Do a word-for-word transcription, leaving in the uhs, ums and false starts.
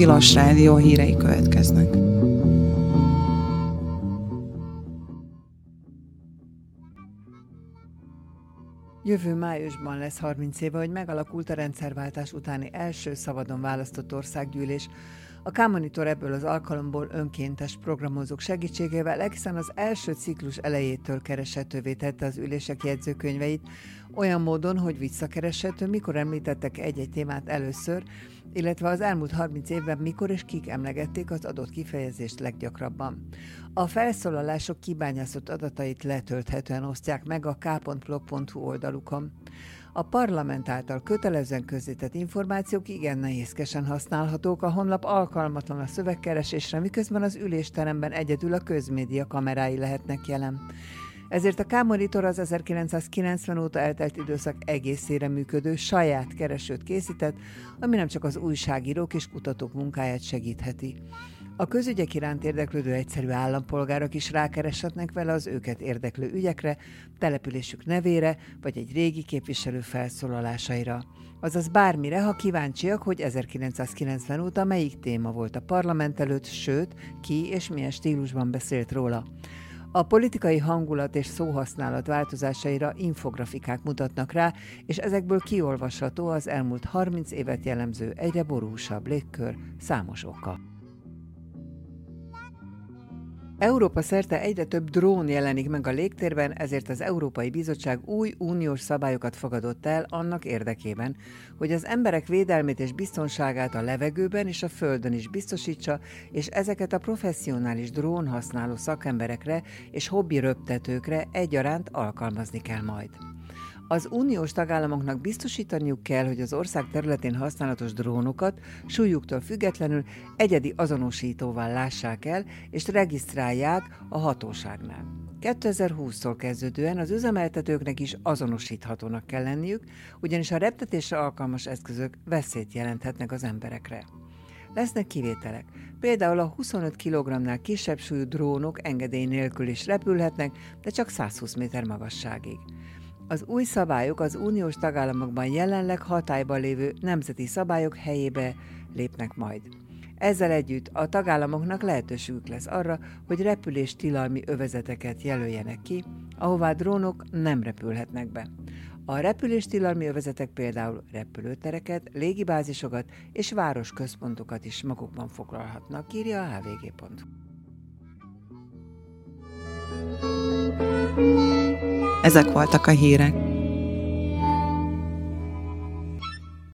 Tilos Rádió hírei következnek. Jövő májusban lesz harminc éve, hogy megalakult a rendszerváltás utáni első szabadon választott országgyűlés. A K-Monitor ebből az alkalomból önkéntes programozók segítségével egészen az első ciklus elejétől kereshetővé tette az ülések jegyzőkönyveit, olyan módon, hogy visszakereshető, mikor említettek egy-egy témát először, illetve az elmúlt harminc évben mikor és kik emlegették az adott kifejezést leggyakrabban. A felszólalások kibányászott adatait letölthetően osztják meg a k pont blog pont hu oldalukon. A parlament által kötelezően közzétett információk igen nehézkesen használhatók, a honlap alkalmatlan a szövegkeresésre, miközben az ülésteremben egyedül a közmédia kamerái lehetnek jelen. Ezért a K-Monitor az ezerkilencszázkilencven óta eltelt időszak egészére működő saját keresőt készített, ami nem csak az újságírók és kutatók munkáját segítheti. A közügyek iránt érdeklődő egyszerű állampolgárok is rákereshetnek vele az őket érdeklő ügyekre, településük nevére, vagy egy régi képviselő felszólalásaira. Azaz bármire, ha kíváncsiak, hogy ezerkilencszázkilencven óta melyik téma volt a parlament előtt, sőt, ki és milyen stílusban beszélt róla. A politikai hangulat és szóhasználat változásaira infografikák mutatnak rá, és ezekből kiolvasható az elmúlt harminc évet jellemző egyre borúsabb légkör számos oka. Európa szerte egyre több drón jelenik meg a légtérben, ezért az Európai Bizottság új uniós szabályokat fogadott el annak érdekében, hogy az emberek védelmét és biztonságát a levegőben és a földön is biztosítsa, és ezeket a professzionális drón használó szakemberekre és hobbi röptetőkre egyaránt alkalmazni kell majd. Az uniós tagállamoknak biztosítaniuk kell, hogy az ország területén használatos drónokat súlyuktól függetlenül egyedi azonosítóval lássák el, és regisztrálják a hatóságnál. kétezer-húsztól kezdődően az üzemeltetőknek is azonosíthatónak kell lenniük, ugyanis a reptetésre alkalmas eszközök veszélyt jelenthetnek az emberekre. Lesznek kivételek. Például a huszonöt kilogrammnál kisebb súlyú drónok engedély nélkül is repülhetnek, de csak százhúsz méter magasságig. Az új szabályok az uniós tagállamokban jelenleg hatályban lévő nemzeti szabályok helyébe lépnek majd. Ezzel együtt a tagállamoknak lehetőségük lesz arra, hogy repüléstilalmi övezeteket jelöljenek ki, ahová drónok nem repülhetnek be. A repüléstilalmi övezetek például repülőtereket, légibázisokat és városközpontokat is magukban foglalhatnak, írja a há vé gé pont hu. Ezek voltak a hírek.